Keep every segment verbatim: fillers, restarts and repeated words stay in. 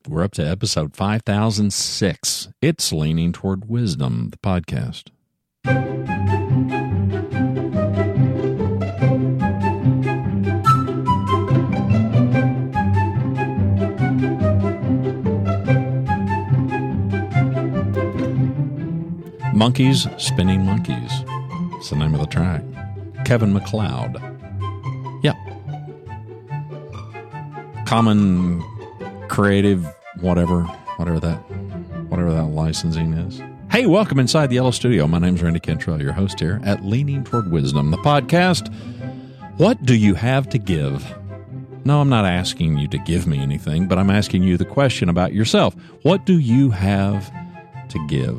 We're up to episode five thousand six. It's Leaning Toward Wisdom, the podcast. Monkeys Spinning Monkeys. It's the name of the track. Kevin MacLeod. Yep. Common creative whatever, whatever that whatever that licensing is. Hey, welcome inside the Yellow Studio. My name's Randy Cantrell, your host here at Leaning Toward Wisdom, the podcast. What do you have to give? No, I'm not asking you to give me anything, but I'm asking you the question about yourself. What do you have to give?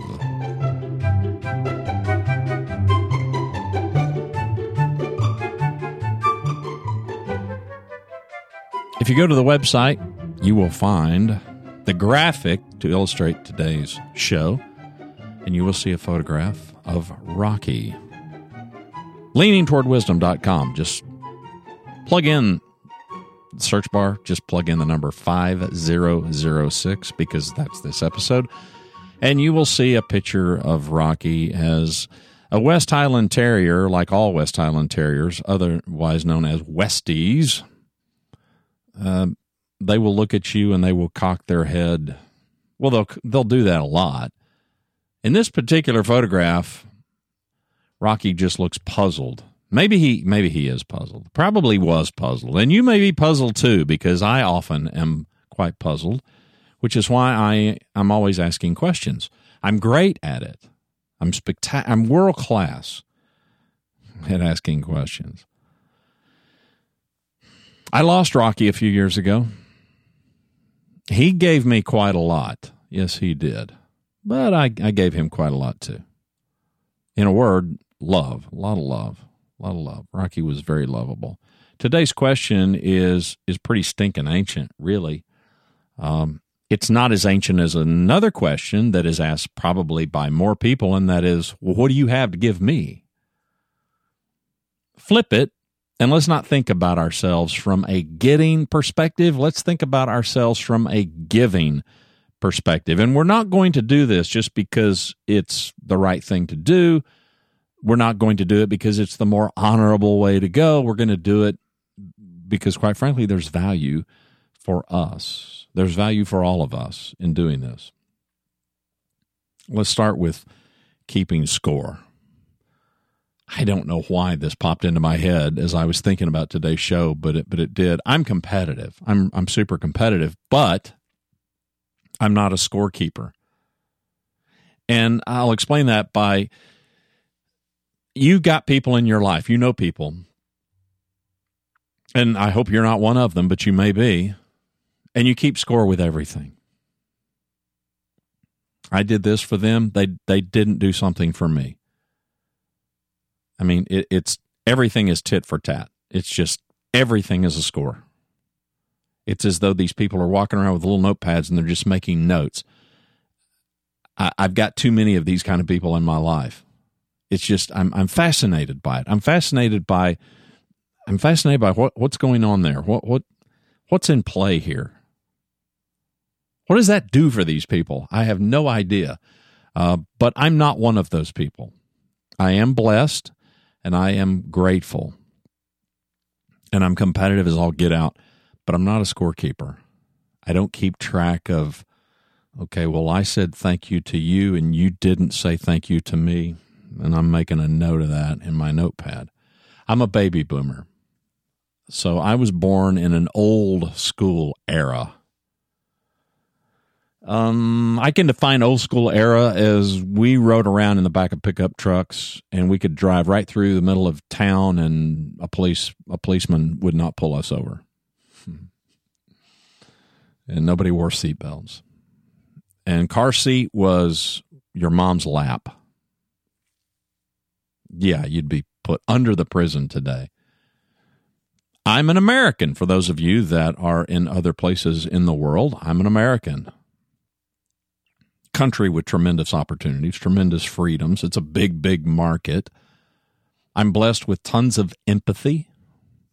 If you go to the website, you will find the graphic to illustrate today's show, and you will see a photograph of Rocky. leaning toward wisdom dot com. Just plug in the search bar, just plug in the number five thousand six because that's this episode, and you will see a picture of Rocky as a West Highland Terrier, like all West Highland Terriers, otherwise known as Westies. Uh, they will look at you and they will cock their head. Well, they'll they'll do that a lot. In this particular photograph, Rocky just looks puzzled. Maybe he maybe he is puzzled. Probably was puzzled. And you may be puzzled too, because I often am quite puzzled, which is why I, I'm always asking questions. I'm great at it. I'm spectac- I'm world class at asking questions. I lost Rocky a few years ago. He gave me quite a lot. Yes, he did. But I, I gave him quite a lot, too. In a word, love. A lot of love. A lot of love. Rocky was very lovable. Today's question is is pretty stinking ancient, really. Um, it's not as ancient as another question that is asked probably by more people, and that is, well, what do you have to give me? Flip it. And let's not think about ourselves from a getting perspective. Let's think about ourselves from a giving perspective. And we're not going to do this just because it's the right thing to do. We're not going to do it because it's the more honorable way to go. We're going to do it because, quite frankly, there's value for us. There's value for all of us in doing this. Let's start with keeping score. I don't know why this popped into my head as I was thinking about today's show, but it, but it did. I'm competitive. I'm I'm super competitive, but I'm not a scorekeeper. And I'll explain that by, you've got people in your life, you know people, and I hope you're not one of them, but you may be, and you keep score with everything. I did this for them. They they didn't do something for me. I mean, it, it's everything is tit for tat. It's just everything is a score. It's as though these people are walking around with little notepads and they're just making notes. I, I've got too many of these kind of people in my life. It's just I'm I'm fascinated by it. I'm fascinated by I'm fascinated by what, what's going on there. What what what's in play here? What does that do for these people? I have no idea. Uh, but I'm not one of those people. I am blessed. And I am grateful, and I'm competitive as all get out, but I'm not a scorekeeper. I don't keep track of, okay, well, I said thank you to you, and you didn't say thank you to me, and I'm making a note of that in my notepad. I'm a baby boomer, so I was born in an old school era. Um, I can define old school era as we rode around in the back of pickup trucks, and we could drive right through the middle of town, and a police a policeman would not pull us over. And nobody wore seatbelts. And car seat was your mom's lap. Yeah, you'd be put under the prison today. I'm an American. For those of you that are in other places in the world, I'm an American. Country with tremendous opportunities, tremendous freedoms. It's a big, big market. I'm blessed with tons of empathy.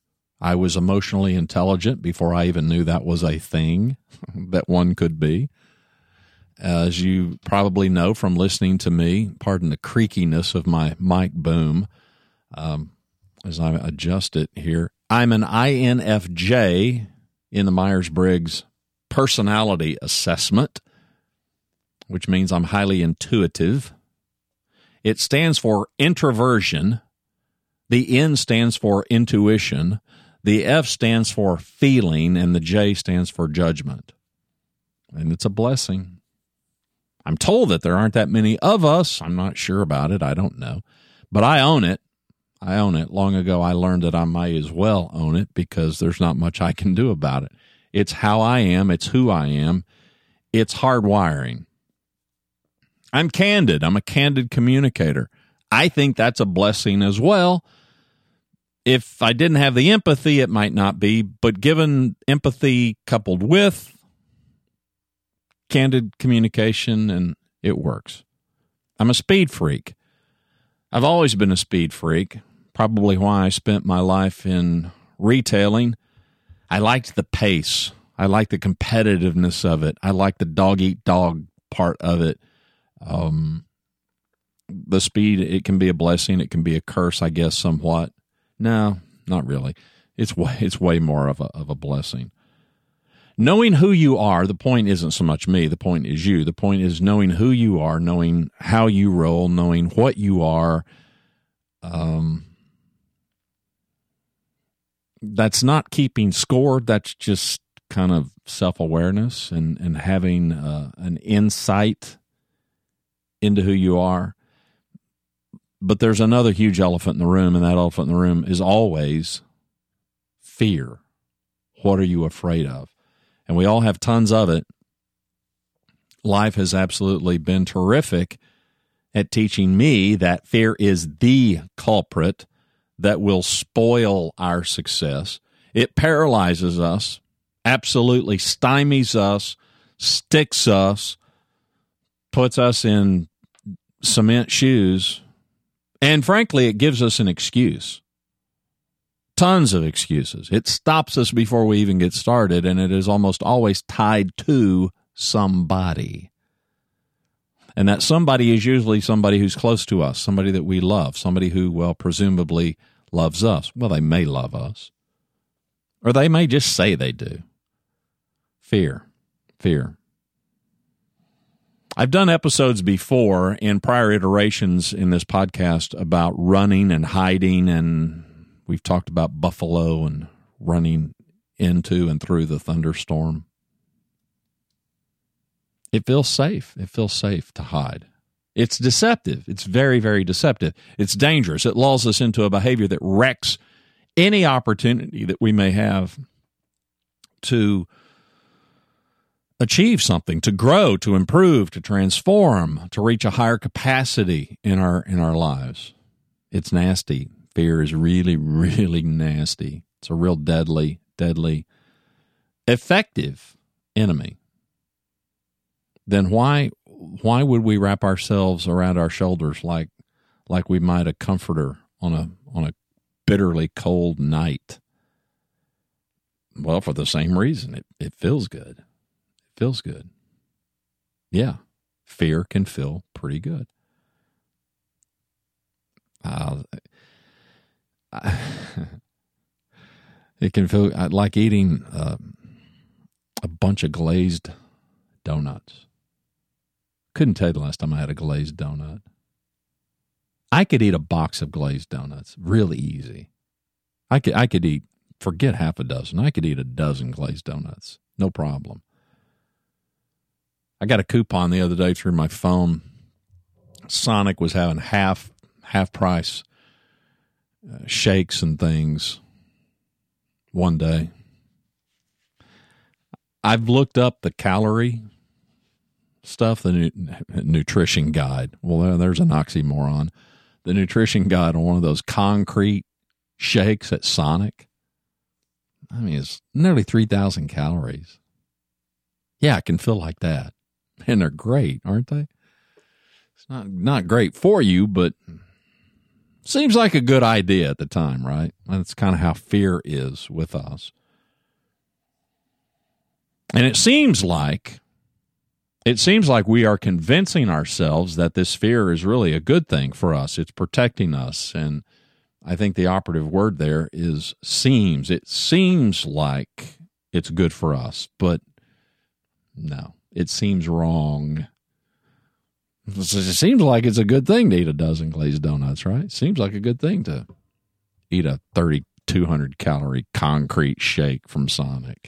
I was emotionally intelligent before I even knew that was a thing that one could be. As you probably know from listening to me, pardon the creakiness of my mic boom, um, as I adjust it here, I'm an I N F J in the Myers-Briggs personality assessment, which means I'm highly intuitive. It stands for introversion. The N stands for intuition. The F stands for feeling, and the J stands for judgment. And it's a blessing. I'm told that there aren't that many of us. I'm not sure about it. I don't know. But I own it. I own it. Long ago, I learned that I might as well own it because there's not much I can do about it. It's how I am. It's who I am. It's hardwiring. I'm candid. I'm a candid communicator. I think that's a blessing as well. If I didn't have the empathy, it might not be, but given empathy coupled with candid communication, and it works. I'm a speed freak. I've always been a speed freak, probably why I spent my life in retailing. I liked the pace. I liked the competitiveness of it. I liked the dog-eat-dog part of it. Um, the speed, it can be a blessing. It can be a curse, I guess, somewhat. No, not really. It's way, it's way more of a, of a blessing. Knowing who you are, the point isn't so much me, the point is you. The point is knowing who you are, knowing how you roll, knowing what you are. Um, that's not keeping score. That's just kind of self-awareness and, and having uh, an insight into who you are. But there's another huge elephant in the room, and that elephant in the room is always fear. What are you afraid of? And we all have tons of it. Life has absolutely been terrific at teaching me that fear is the culprit that will spoil our success. It paralyzes us, absolutely stymies us, sticks us, puts us in cement shoes, and frankly, it gives us an excuse. Tons of excuses. It stops us before we even get started, and it is almost always tied to somebody. And that somebody is usually somebody who's close to us, somebody that we love, somebody who, well, presumably loves us. Well, they may love us, or they may just say they do. Fear. Fear. I've done episodes before in prior iterations in this podcast about running and hiding, and we've talked about buffalo and running into and through the thunderstorm. It feels safe. It feels safe to hide. It's deceptive. It's very, very deceptive. It's dangerous. It lulls us into a behavior that wrecks any opportunity that we may have to achieve something, to grow, to improve, to transform, to reach a higher capacity in our in our lives. It's nasty. Fear is really, really nasty. It's a real deadly, deadly, effective enemy. Then why why would we wrap ourselves around our shoulders like like we might a comforter on a on a bitterly cold night? Well, for the same reason. It it feels good. It feels good. Yeah, fear can feel pretty good. Uh, it can feel like eating uh, a bunch of glazed donuts. Couldn't tell you the last time I had a glazed donut. I could eat a box of glazed donuts really easy. I could I could eat, forget half a dozen. I could eat a dozen glazed donuts. No problem. I got a coupon the other day through my phone. Sonic was having half half price uh, shakes and things one day. I've looked up the calorie stuff, the nu- nutrition guide. Well, there's an oxymoron. The nutrition guide on one of those concrete shakes at Sonic. I mean, it's nearly three thousand calories. Yeah, it can feel like that. And they're great, aren't they? It's not, not great for you, but Seems like a good idea at the time, right? That's kind of how fear is with us. And it seems like it seems like we are convincing ourselves that this fear is really a good thing for us. It's protecting us. And I think the operative word there is seems. It seems like it's good for us, but no, it seems wrong. It seems like it's a good thing to eat a dozen glazed donuts, right? It seems like a good thing to eat a thirty-two hundred calorie concrete shake from Sonic.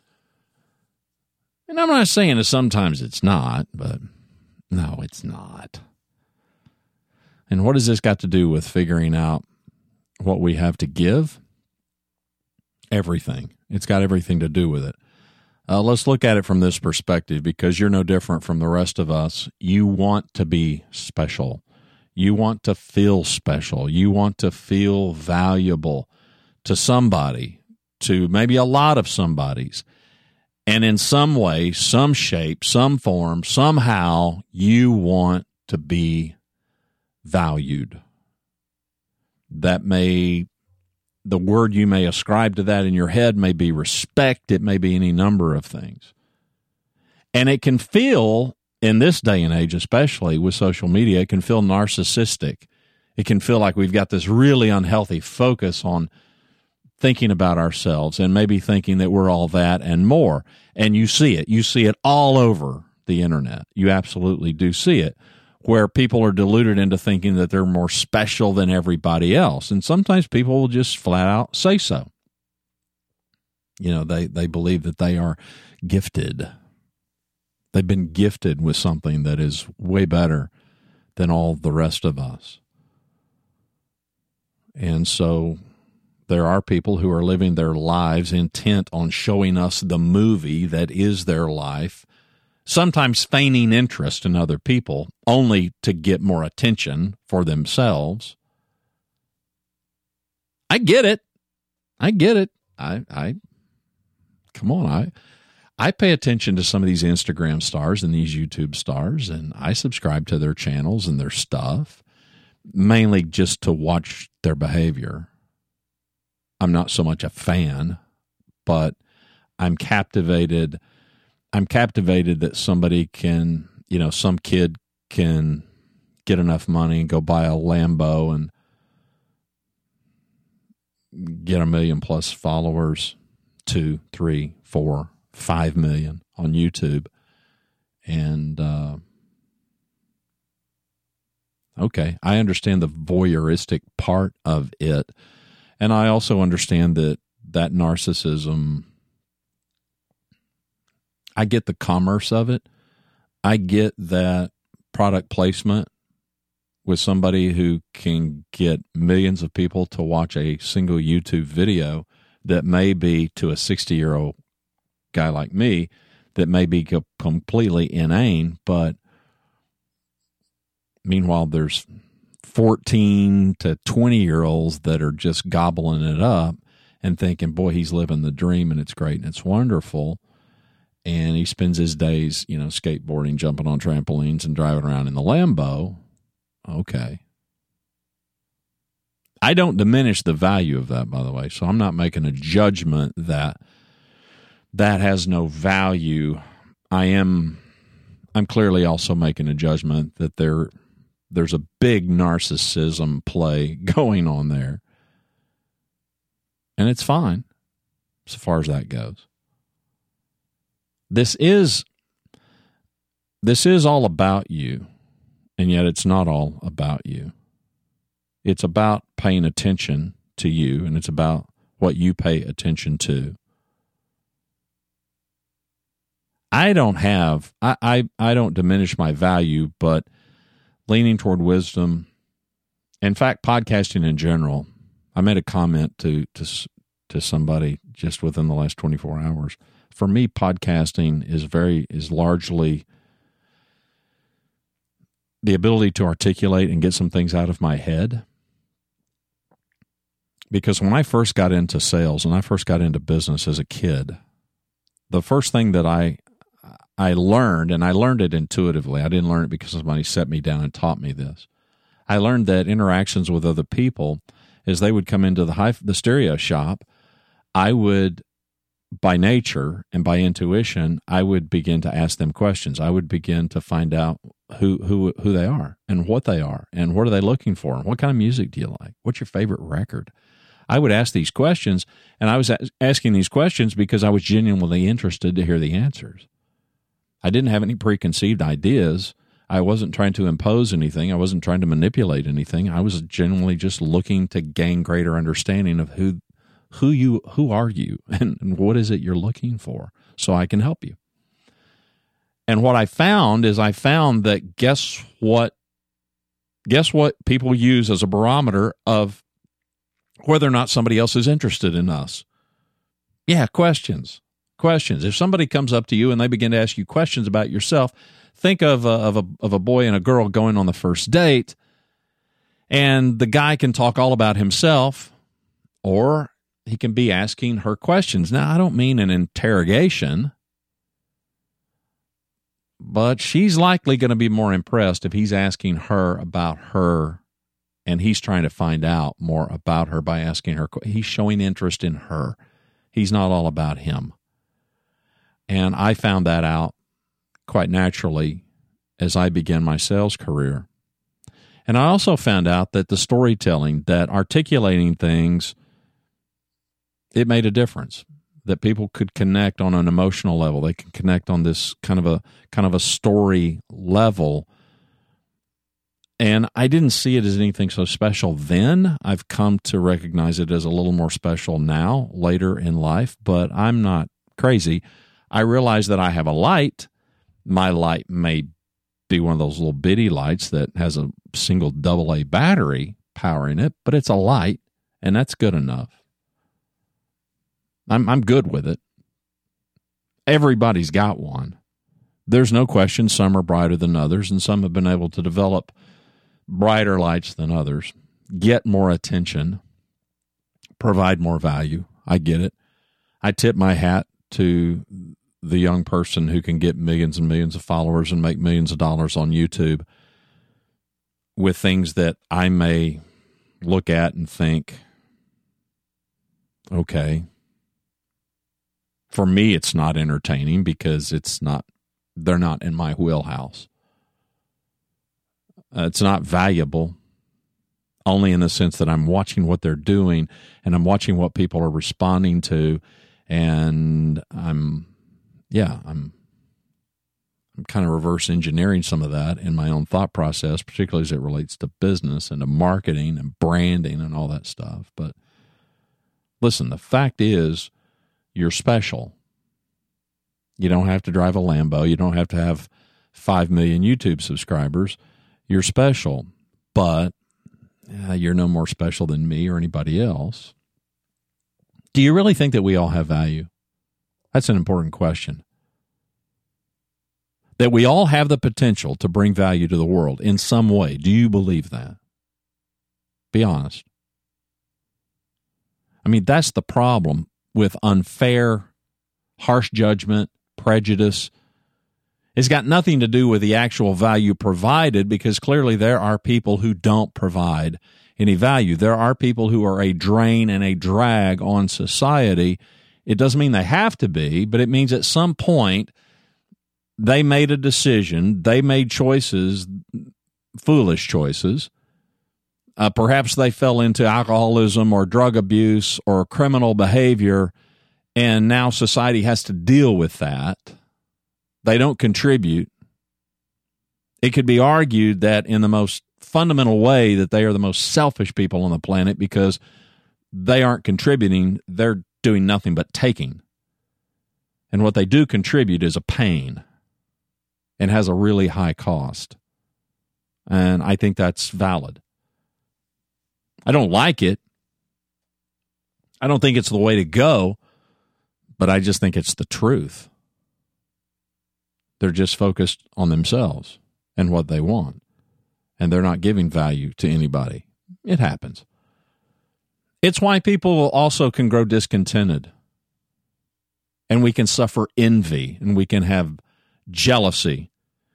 And I'm not saying that sometimes it's not, but no, it's not. And what has this got to do with figuring out what we have to give? Everything. It's got everything to do with it. Uh, let's look at it from this perspective, because you're no different from the rest of us. You want to be special. You want to feel special. You want to feel valuable to somebody, to maybe a lot of somebodies. And in some way, some shape, some form, somehow, you want to be valued. That may, the word you may ascribe to that in your head may be respect. It may be any number of things. And it can feel, in this day and age, especially with social media, it can feel narcissistic. It can feel like we've got this really unhealthy focus on thinking about ourselves and maybe thinking that we're all that and more. And you see it. You see it all over the internet. You absolutely do see it, where people are deluded into thinking that they're more special than everybody else. And sometimes people will just flat out say so. You know, they, they believe that they are gifted. They've been gifted with something that is way better than all the rest of us. And so there are people who are living their lives intent on showing us the movie that is their life, sometimes feigning interest in other people, only to get more attention for themselves. I get it. I get it. I, I, come on. I, I pay attention to some of these Instagram stars and these YouTube stars, and I subscribe to their channels and their stuff, mainly just to watch their behavior. I'm not so much a fan, but I'm captivated. I'm captivated that somebody can, you know, some kid can get enough money and go buy a Lambo and get a million plus followers, two, three, four, five million on YouTube. And, uh, okay, I understand the voyeuristic part of it. And I also understand that that narcissism, I get the commerce of it. I get that product placement with somebody who can get millions of people to watch a single YouTube video that may be, to a sixty-year-old guy like me, that may be completely inane, but meanwhile, there's fourteen to twenty-year-olds that are just gobbling it up and thinking, boy, he's living the dream and it's great and it's wonderful. And he spends his days, you know, skateboarding, jumping on trampolines, and driving around in the Lambo. Okay. I don't diminish the value of that, by the way. So I'm not making a judgment that that has no value. I am, I'm clearly also making a judgment that there, there's a big narcissism play going on there. And it's fine so far as that goes. This is this is all about you, and yet it's not all about you. It's about paying attention to you, and it's about what you pay attention to. I don't have, I, I, I don't diminish my value, but leaning toward wisdom, in fact, podcasting in general, I made a comment to to to somebody just within the last twenty-four hours. For me, podcasting is very is largely the ability to articulate and get some things out of my head. Because when I first got into sales and I first got into business as a kid, the first thing that I I learned, and I learned it intuitively. I didn't learn it because somebody set me down and taught me this. I learned that interactions with other people, as they would come into the hi- the stereo shop, I would, by nature and by intuition, I would begin to ask them questions. I would begin to find out who who who they are and what they are and what are they looking for and what kind of music do you like? What's your favorite record? I would ask these questions, and I was asking these questions because I was genuinely interested to hear the answers. I didn't have any preconceived ideas. I wasn't trying to impose anything. I wasn't trying to manipulate anything. I was genuinely just looking to gain greater understanding of who who you who are you and, and what is it you're looking for so I can help you. And what I found is I found that guess what guess what people use as a barometer of whether or not somebody else is interested in us. Yeah, questions. Questions. If somebody comes up to you and they begin to ask you questions about yourself, think of a, of a of a boy and a girl going on the first date, and the guy can talk all about himself, or he can be asking her questions. Now, I don't mean an interrogation, but she's likely going to be more impressed if he's asking her about her, and he's trying to find out more about her by asking her. He's showing interest in her. He's not all about him. And I found that out quite naturally as I began my sales career. And I also found out that the storytelling, that articulating things, it made a difference. That people could connect on an emotional level. They can connect on this kind of a kind of a story level. And I didn't see it as anything so special then. I've come to recognize it as a little more special now, later in life, but I'm not crazy. I realize that I have a light. My light may be one of those little bitty lights that has a single double A battery powering it, but it's a light, and that's good enough. I'm I'm good with it. Everybody's got one. There's no question some are brighter than others, and some have been able to develop brighter lights than others, get more attention, provide more value. I get it. I tip my hat to the young person who can get millions and millions of followers and make millions of dollars on YouTube with things that I may look at and think, okay, for me, it's not entertaining because it's not, they're not in my wheelhouse. Uh, it's not valuable only in the sense that I'm watching what they're doing and I'm watching what people are responding to, and I'm, yeah, I'm, I'm kind of reverse engineering some of that in my own thought process, particularly as it relates to business and to marketing and branding and all that stuff. But listen, the fact is, you're special. You don't have to drive a Lambo. You don't have to have five million YouTube subscribers. You're special, but uh, you're no more special than me or anybody else. Do you really think that we all have value? That's an important question. That we all have the potential to bring value to the world in some way. Do you believe that? Be honest. I mean, that's the problem with unfair, harsh judgment, prejudice. It's got nothing to do with the actual value provided, because clearly there are people who don't provide any value. There are people who are a drain and a drag on society. It doesn't mean they have to be, but it means at some point they made a decision, they made choices, foolish choices. Uh, perhaps they fell into alcoholism or drug abuse or criminal behavior, and now society has to deal with that. They don't contribute. It could be argued that in the most fundamental way that they are the most selfish people on the planet because they aren't contributing. They're doing nothing but taking. And what they do contribute is a pain and has a really high cost. And I think that's valid. I don't like it. I don't think it's the way to go, but I just think it's the truth. They're just focused on themselves and what they want, and they're not giving value to anybody. It happens. It's why people also can grow discontented, and we can suffer envy, and we can have jealousy.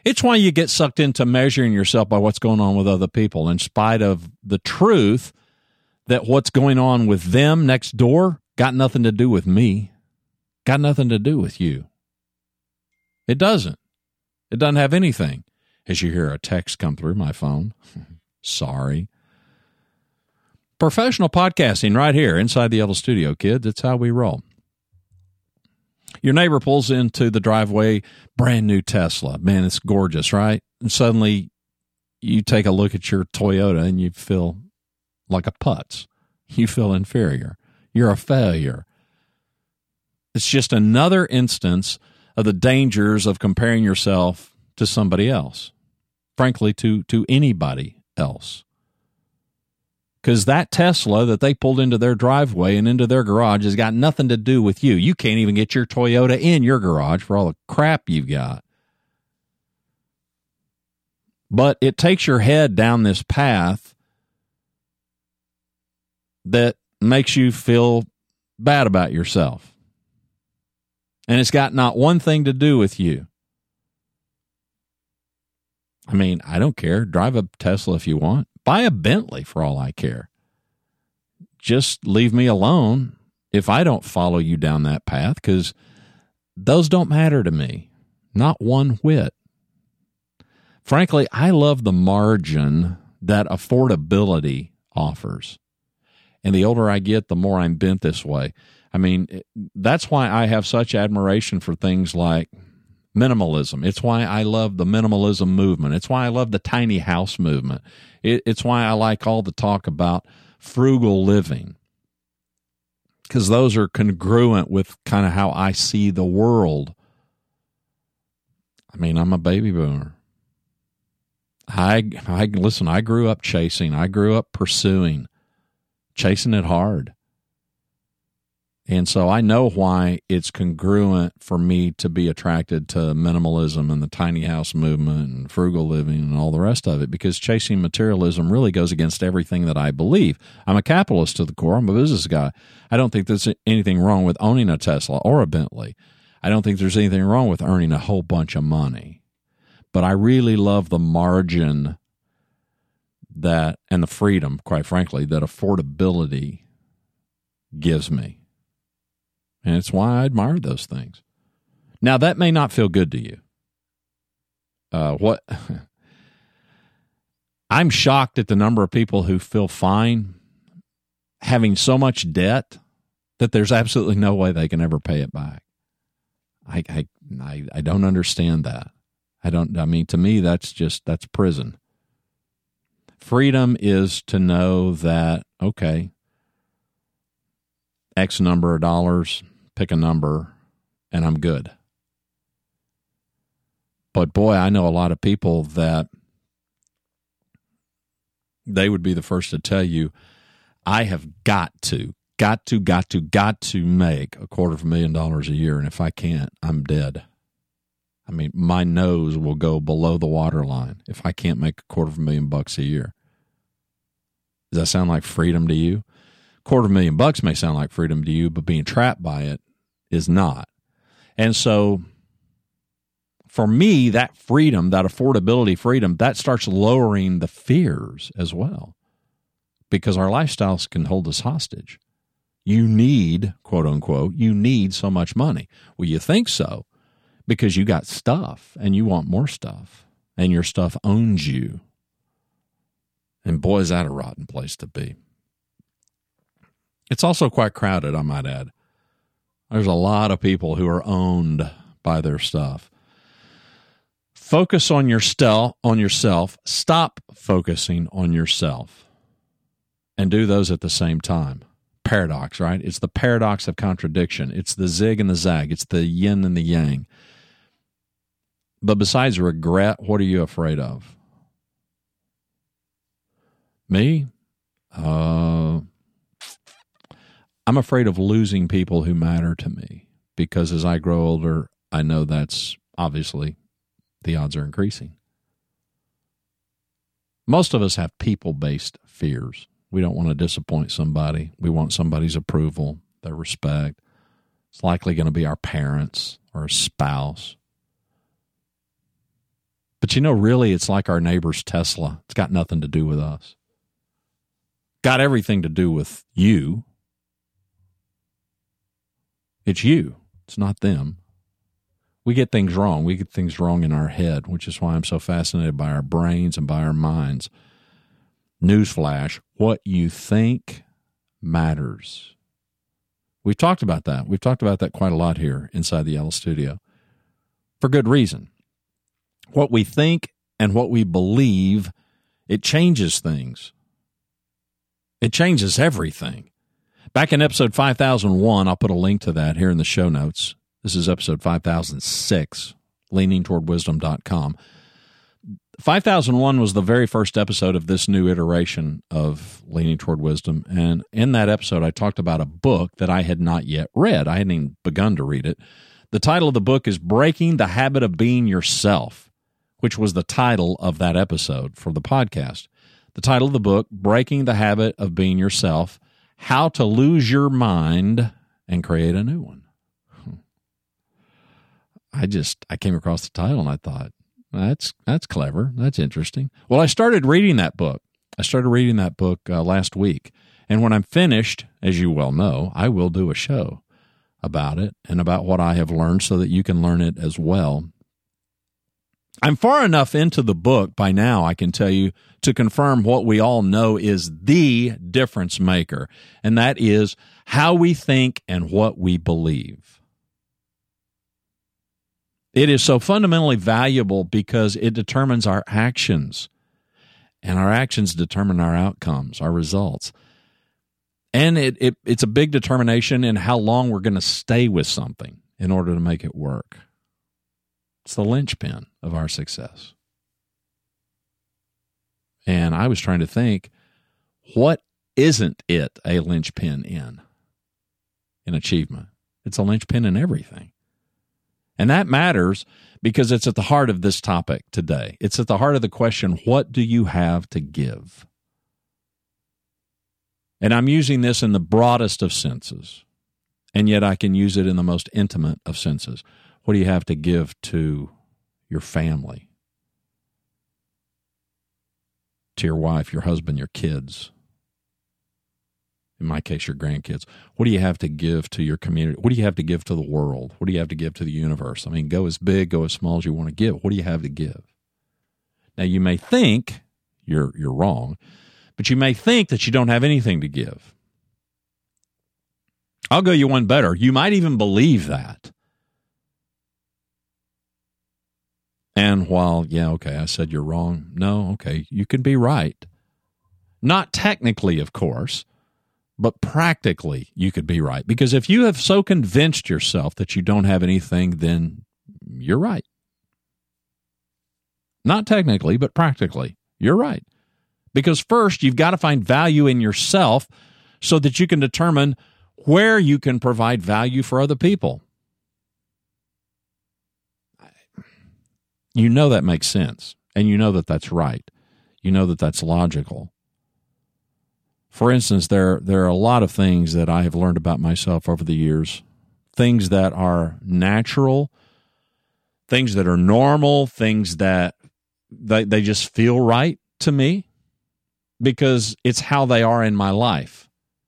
It's why you get sucked into measuring yourself by what's going on with other people, in spite of the truth that what's going on with them next door got nothing to do with me, got nothing to do with you. It doesn't. It doesn't have anything. As you hear a text come through my phone, sorry. Professional podcasting right here inside the Evel Studio, kids. That's how we roll. Your neighbor pulls into the driveway, brand new Tesla. Man, it's gorgeous, right? And suddenly you take a look at your Toyota and you feel like a putz. You feel inferior. You're a failure. It's just another instance of the dangers of comparing yourself to somebody else. Frankly, to, to anybody else. Because that Tesla that they pulled into their driveway and into their garage has got nothing to do with you. You can't even get your Toyota in your garage for all the crap you've got. But it takes your head down this path that makes you feel bad about yourself. And it's got not one thing to do with you. I mean, I don't care. Drive a Tesla if you want. Buy a Bentley for all I care. Just leave me alone if I don't follow you down that path, because those don't matter to me. Not one whit. Frankly, I love the margin that affordability offers. And the older I get, the more I'm bent this way. I mean, that's why I have such admiration for things like minimalism. It's why I love the minimalism movement. It's why I love the tiny house movement. It, it's why I like all the talk about frugal living, because those are congruent with kind of how I see the world. I mean, I'm a baby boomer. I, I listen, I grew up chasing. I grew up pursuing, chasing it hard. And so I know why it's congruent for me to be attracted to minimalism and the tiny house movement and frugal living and all the rest of it, because chasing materialism really goes against everything that I believe. I'm a capitalist to the core. I'm a business guy. I don't think there's anything wrong with owning a Tesla or a Bentley. I don't think there's anything wrong with earning a whole bunch of money. But I really love the margin that, and the freedom, quite frankly, that affordability gives me. And it's why I admire those things. Now, that may not feel good to you. Uh, what I'm shocked at the number of people who feel fine having so much debt that there's absolutely no way they can ever pay it back. I I I, I don't understand that. I don't. I mean, to me, that's just that's prison. Freedom is to know that, okay, X number of dollars, pick a number, and I'm good. But boy, I know a lot of people that they would be the first to tell you, I have got to, got to, got to, got to make a quarter of a million dollars a year. And if I can't, I'm dead. I mean, my nose will go below the waterline if I can't make a quarter of a million bucks a year. Does that sound like freedom to you? Quarter of a million bucks may sound like freedom to you, but being trapped by it is not. And so for me, that freedom, that affordability freedom, that starts lowering the fears as well, because our lifestyles can hold us hostage. You need, quote unquote, you need so much money. Well, you think so because you got stuff and you want more stuff and your stuff owns you. And boy, is that a rotten place to be. It's also quite crowded, I might add. There's a lot of people who are owned by their stuff. Focus on your stel- on yourself. Stop focusing on yourself. And do those at the same time. Paradox, right? It's the paradox of contradiction. It's the zig and the zag. It's the yin and the yang. But besides regret, what are you afraid of? Me? Uh, I'm afraid of losing people who matter to me, because as I grow older, I know that's obviously the odds are increasing. Most of us have people-based fears. We don't want to disappoint somebody. We want somebody's approval, their respect. It's likely going to be our parents or a spouse. But you know, really, it's like our neighbor's Tesla. It's got nothing to do with us. Got everything to do with you. It's you. It's not them. We get things wrong. We get things wrong in our head, which is why I'm so fascinated by our brains and by our minds. Newsflash, what you think matters. We've talked about that. We've talked about that quite a lot here inside the Yellow Studio. For good reason. What we think and what we believe, it changes things. It changes everything. Back in episode five thousand one, I'll put a link to that here in the show notes. This is episode five thousand six, leaning toward wisdom dot com. five thousand one was the very first episode of this new iteration of Leaning Toward Wisdom. And in that episode, I talked about a book that I had not yet read. I hadn't even begun to read it. The title of the book is Breaking the Habit of Being Yourself, which was the title of that episode for the podcast. The title of the book, Breaking the Habit of Being Yourself, How to Lose Your Mind and Create a New One. I just, I came across the title and I thought, that's that's clever. That's interesting. Well, I started reading that book. I started reading that book uh, last week. And when I'm finished, as you well know, I will do a show about it and about what I have learned so that you can learn it as well. I'm far enough into the book by now, I can tell you, to confirm what we all know is the difference maker, and that is how we think and what we believe. It is so fundamentally valuable because it determines our actions, and our actions determine our outcomes, our results. And it, it it's a big determination in how long we're going to stay with something in order to make it work. It's the linchpin of our success. And I was trying to think, what isn't it a linchpin in? In achievement. It's a linchpin in everything. And that matters because it's at the heart of this topic today. It's at the heart of the question, what do you have to give? And I'm using this in the broadest of senses, and yet I can use it in the most intimate of senses. What do you have to give to your family, to your wife, your husband, your kids? In my case, your grandkids. What do you have to give to your community? What do you have to give to the world? What do you have to give to the universe? I mean, go as big, go as small as you want to give. What do you have to give? Now, you may think you're you're wrong, but you may think that you don't have anything to give. I'll go you one better. You might even believe that. And while, yeah, okay, I said you're wrong. No, okay, you can be right. Not technically, of course, but practically you could be right. Because if you have so convinced yourself that you don't have anything, then you're right. Not technically, but practically, you're right. Because first, you've got to find value in yourself so that you can determine where you can provide value for other people. You know that makes sense, and you know that that's right. You know that that's logical. For instance, there, there are a lot of things that I have learned about myself over the years, things that are natural, things that are normal, things that they, they just feel right to me because it's how they are in my life.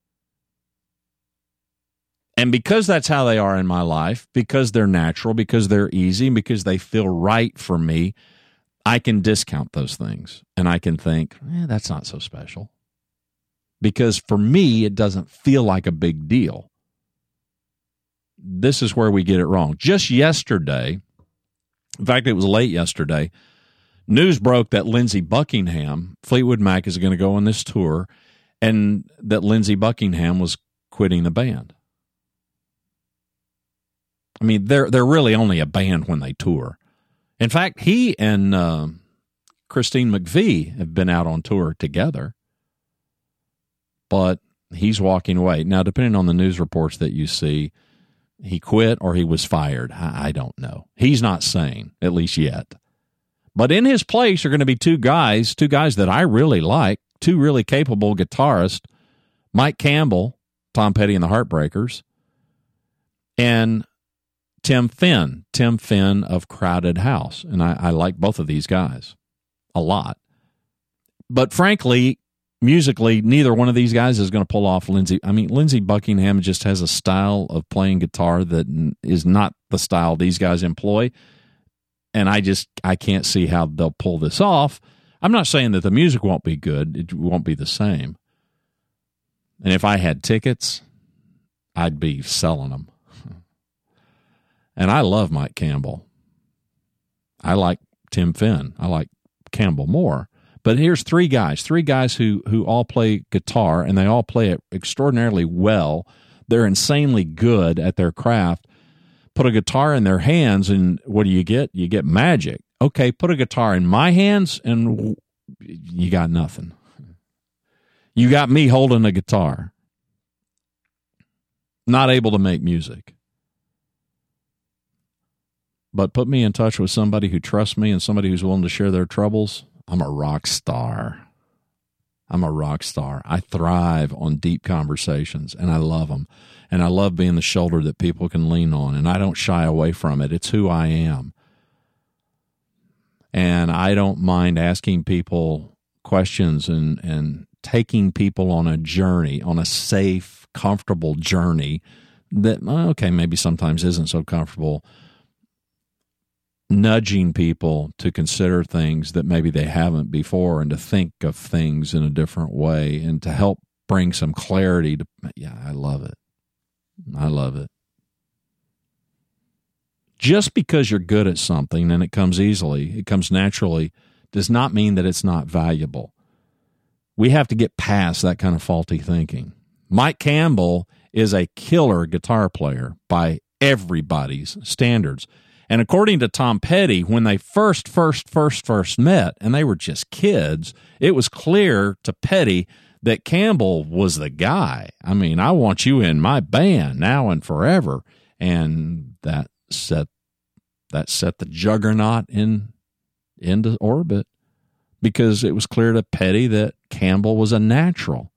And because that's how they are in my life, because they're natural, because they're easy, because they feel right for me, I can discount those things. And I can think, eh, that's not so special. Because for me, it doesn't feel like a big deal. This is where we get it wrong. Just yesterday, in fact, it was late yesterday, news broke that Lindsey Buckingham, Fleetwood Mac is going to go on this tour, and that Lindsey Buckingham was quitting the band. I mean, they're they're really only a band when they tour. In fact, he and uh, Christine McVie have been out on tour together, but he's walking away. Now, depending on the news reports that you see, he quit or he was fired. I, I don't know. He's not saying, at least yet. But in his place are going to be two guys, two guys that I really like, two really capable guitarists, Mike Campbell, Tom Petty and the Heartbreakers, and Tim Finn, Tim Finn of Crowded House. And I, I like both of these guys a lot. But frankly, musically, neither one of these guys is going to pull off Lindsey. I mean, Lindsey Buckingham just has a style of playing guitar that is not the style these guys employ. And I just, I can't see how they'll pull this off. I'm not saying that the music won't be good. It won't be the same. And if I had tickets, I'd be selling them. And I love Mike Campbell. I like Tim Finn. I like Campbell more. But here's three guys, three guys who who all play guitar, and they all play it extraordinarily well. They're insanely good at their craft. Put a guitar in their hands, and what do you get? You get magic. Okay, put a guitar in my hands, and you got nothing. You got me holding a guitar, not able to make music. But put me in touch with somebody who trusts me and somebody who's willing to share their troubles. I'm a rock star. I'm a rock star. I thrive on deep conversations, and I love them. And I love being the shoulder that people can lean on, and I don't shy away from it. It's who I am. And I don't mind asking people questions and, and taking people on a journey, on a safe, comfortable journey that, okay, maybe sometimes isn't so comfortable, nudging people to consider things that maybe they haven't before and to think of things in a different way and to help bring some clarity to, yeah, I love it. I love it. Just because you're good at something and it comes easily, it comes naturally, does not mean that it's not valuable. We have to get past that kind of faulty thinking. Mike Campbell is a killer guitar player by everybody's standards. And according to Tom Petty, when they first, first, first, first met, and they were just kids, it was clear to Petty that Campbell was the guy. I mean, I want you in my band now and forever. And that set that set the juggernaut in into orbit, because it was clear to Petty that Campbell was a natural.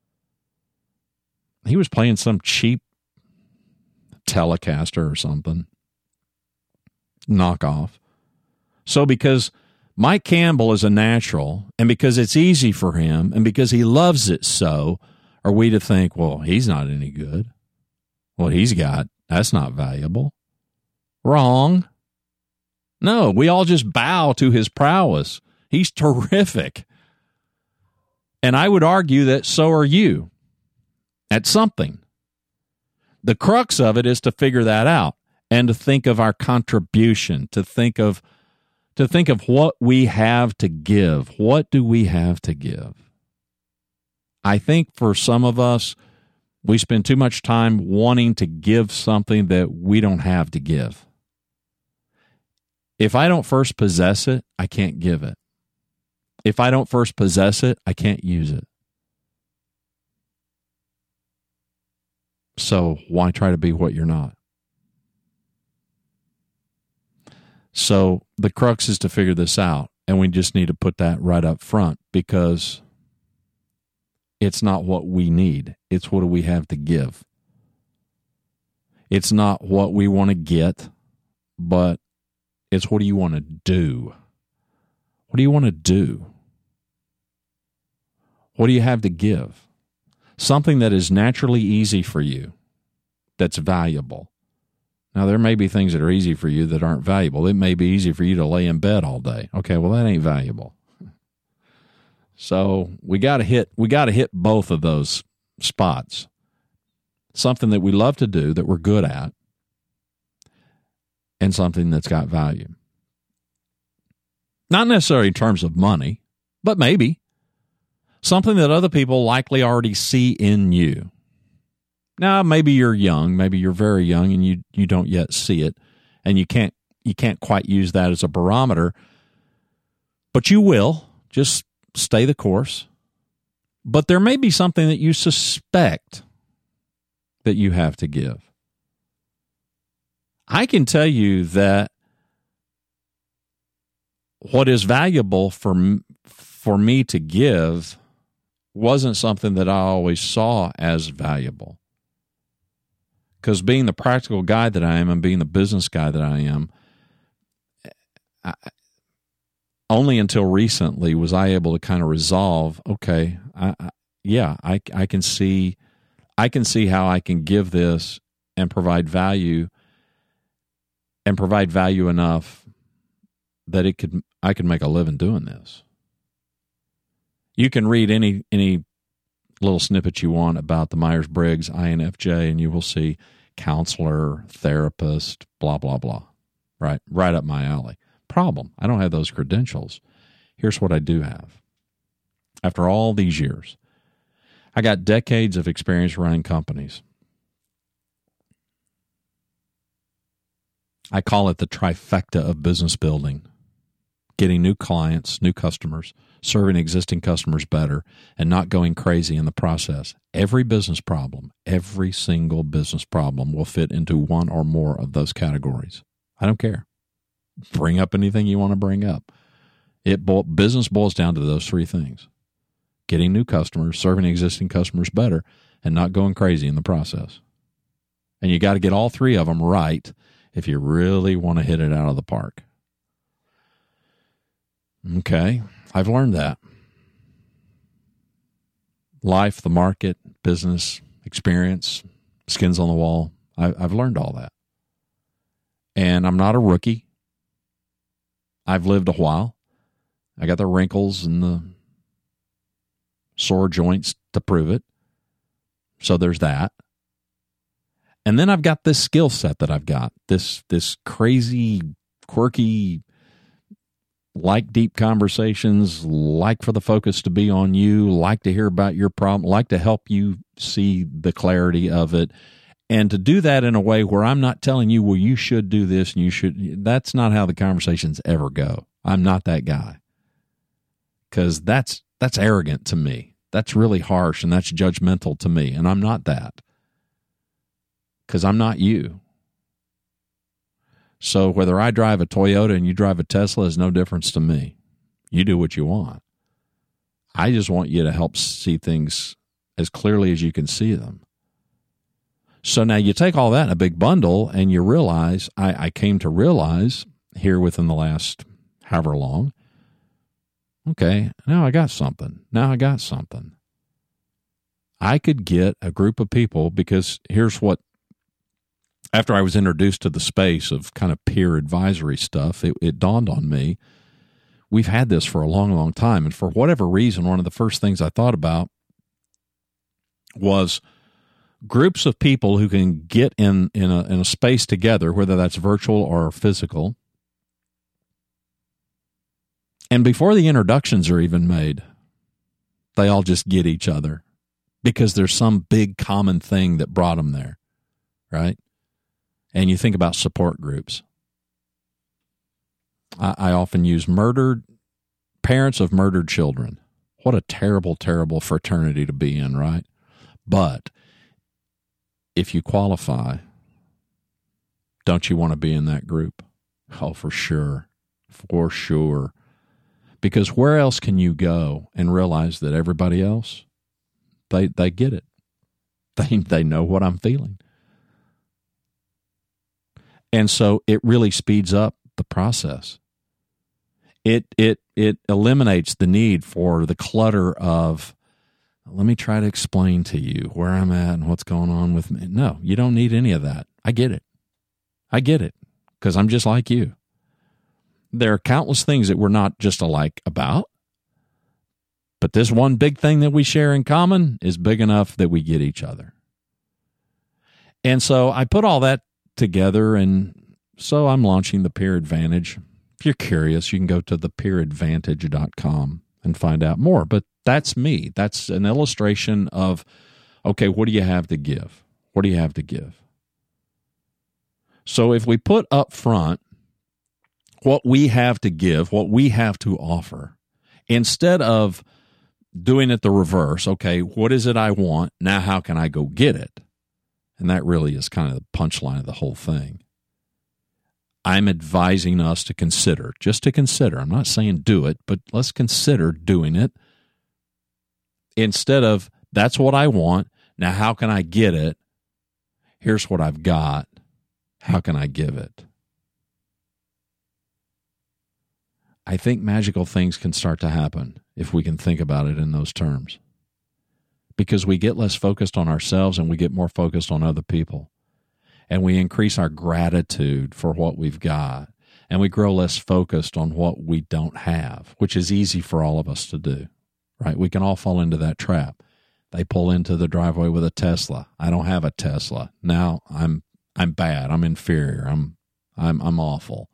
He was playing some cheap Telecaster or something. Knockoff. So because Mike Campbell is a natural, and because it's easy for him, and because he loves it so, are we to think, well, he's not any good? What he's got, that's not valuable. Wrong. No, we all just bow to his prowess. He's terrific. And I would argue that so are you at something. The crux of it is to figure that out. And to think of our contribution, to think of to think of what we have to give. What do we have to give? I think for some of us, we spend too much time wanting to give something that we don't have to give. If I don't first possess it, I can't give it. If I don't first possess it, I can't use it. So why try to be what you're not? So the crux is to figure this out, and we just need to put that right up front, because it's not what we need. It's what do we have to give. It's not what we want to get, but it's what do you want to do? What do you want to do? What do you have to give? Something that is naturally easy for you, that's valuable. Now, there may be things that are easy for you that aren't valuable. It may be easy for you to lay in bed all day. Okay, well, that ain't valuable. So we got to hit we got to hit both of those spots. Something that we love to do, that we're good at, and something that's got value. Not necessarily in terms of money, but maybe something that other people likely already see in you. Now, maybe you're young, maybe you're very young, and you, you don't yet see it, and you can't you can't quite use that as a barometer, but you will. Just stay the course. But there may be something that you suspect that you have to give. I can tell you that what is valuable for for me to give wasn't something that I always saw as valuable. Because being the practical guy that I am and being the business guy that I am, I, only until recently was I able to kind of resolve, okay, I, I, yeah, I, I can see, I can see how I can give this and provide value and provide value enough that it could, I could make a living doing this. You can read any, any little snippet you want about the Myers-Briggs I N F J and you will see counselor, therapist, blah, blah, blah, right? Right up my alley. Problem, I don't have those credentials. Here's what I do have. After all these years, I got decades of experience running companies. I call it the trifecta of business building. Getting new clients, new customers, serving existing customers better, and not going crazy in the process. Every business problem, every single business problem will fit into one or more of those categories. I don't care. Bring up anything you want to bring up. It bo- business boils down to those three things. Getting new customers, serving existing customers better, and not going crazy in the process. And you got to get all three of them right if you really want to hit it out of the park. Okay, I've learned that. Life, the market, business, experience, skins on the wall. I, I've learned all that. And I'm not a rookie. I've lived a while. I got the wrinkles and the sore joints to prove it. So there's that. And then I've got this skill set that I've got. This this crazy, quirky, like deep conversations, like for the focus to be on you, like to hear about your problem, like to help you see the clarity of it. And to do that in a way where I'm not telling you, well, you should do this and you should. That's not how the conversations ever go. I'm not that guy. Because that's that's arrogant to me. That's really harsh and that's judgmental to me. And I'm not that. Because I'm not you. So whether I drive a Toyota and you drive a Tesla is no difference to me. You do what you want. I just want you to help see things as clearly as you can see them. So now you take all that in a big bundle and you realize, I, I came to realize here within the last however long, okay, now I got something. Now I got something. I could get a group of people because here's what, after I was introduced to the space of kind of peer advisory stuff, it, it dawned on me, we've had this for a long, long time. And for whatever reason, one of the first things I thought about was groups of people who can get in, in, a, in a space together, whether that's virtual or physical. And before the introductions are even made, they all just get each other because there's some big common thing that brought them there, right? And you think about support groups. I, I often use murdered parents of murdered children. What a terrible, terrible fraternity to be in, right? But if you qualify, don't you want to be in that group? Oh, for sure. For sure. Because where else can you go and realize that everybody else, they they get it. They they know what I'm feeling. And so it really speeds up the process. It it it eliminates the need for the clutter of, let me try to explain to you where I'm at and what's going on with me. No, you don't need any of that. I get it. I get it because I'm just like you. There are countless things that we're not just alike about, but this one big thing that we share in common is big enough that we get each other. And so I put all that together, and so I'm launching the Peer Advantage. If you're curious, you can go to the peer advantage dot com and find out more. But that's me. That's an illustration of, okay, what do you have to give? What do you have to give? So if we put up front what we have to give, what we have to offer, instead of doing it the reverse, okay, what is it I want? Now how can I go get it? And that really is kind of the punchline of the whole thing. I'm advising us to consider, just to consider. I'm not saying do it, but let's consider doing it. Instead of, that's what I want, now how can I get it? Here's what I've got. How can I give it? I think magical things can start to happen if we can think about it in those terms. Because we get less focused on ourselves and we get more focused on other people. And we increase our gratitude for what we've got. And we grow less focused on what we don't have, which is easy for all of us to do, right? We can all fall into that trap. They pull into the driveway with a Tesla. I don't have a Tesla. Now I'm I'm bad. I'm inferior. I'm I'm I'm awful.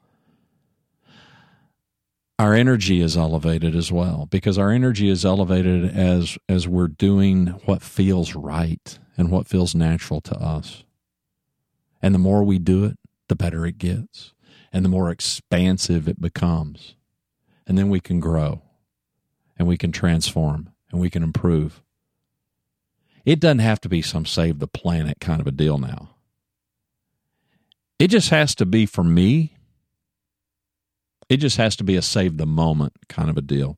Our energy is elevated as well, because our energy is elevated as as we're doing what feels right and what feels natural to us. And the more we do it, the better it gets, and the more expansive it becomes. And then we can grow, and we can transform, and we can improve. It doesn't have to be some save the planet kind of a deal now. It just has to be, for me, it just has to be a save the moment kind of a deal.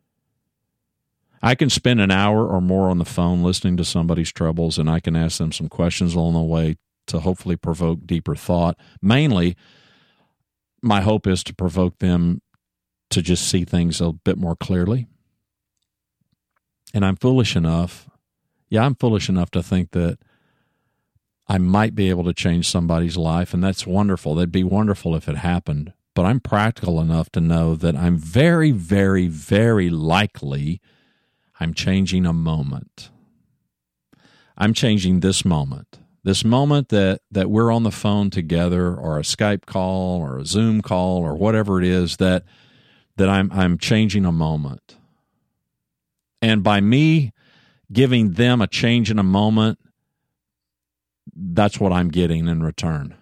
I can spend an hour or more on the phone listening to somebody's troubles, and I can ask them some questions along the way to hopefully provoke deeper thought. Mainly, my hope is to provoke them to just see things a bit more clearly. And I'm foolish enough, yeah, I'm foolish enough to think that I might be able to change somebody's life, and that's wonderful. That'd be wonderful if it happened. But I'm practical enough to know that I'm very, very, very likely I'm changing a moment. I'm changing this moment. This moment that, that we're on the phone together, or a Skype call or a Zoom call or whatever it is, that that I'm I'm changing a moment. And by me giving them a change in a moment, that's what I'm getting in return.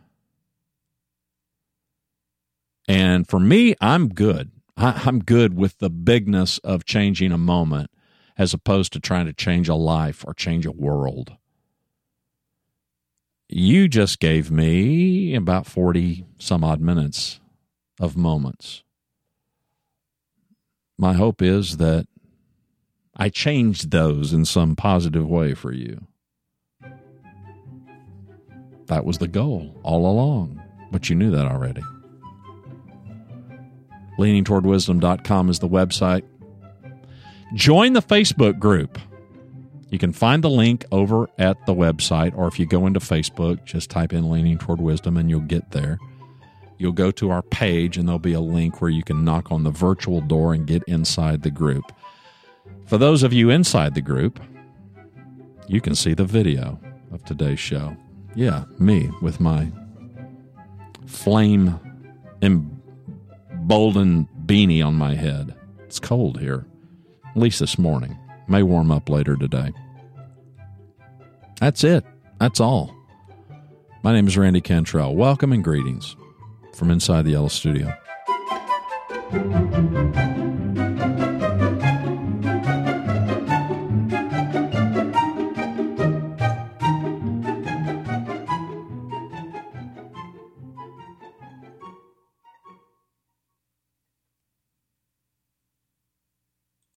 And for me, I'm good. I, I'm good with the bigness of changing a moment as opposed to trying to change a life or change a world. You just gave me about forty some odd minutes of moments. My hope is that I changed those in some positive way for you. That was the goal all along, but you knew that already. leaning toward wisdom dot com is the website. Join the Facebook group. You can find the link over at the website, or if you go into Facebook, just type in Leaning Toward Wisdom and you'll get there. You'll go to our page and there'll be a link where you can knock on the virtual door and get inside the group. For those of you inside the group, you can see the video of today's show. Yeah, me with my flame emboldened beanie on my head. It's cold here, at least this morning. May warm up later today. That's it. That's all. My name is Randy Cantrell. Welcome and greetings from inside the Yellow Studio.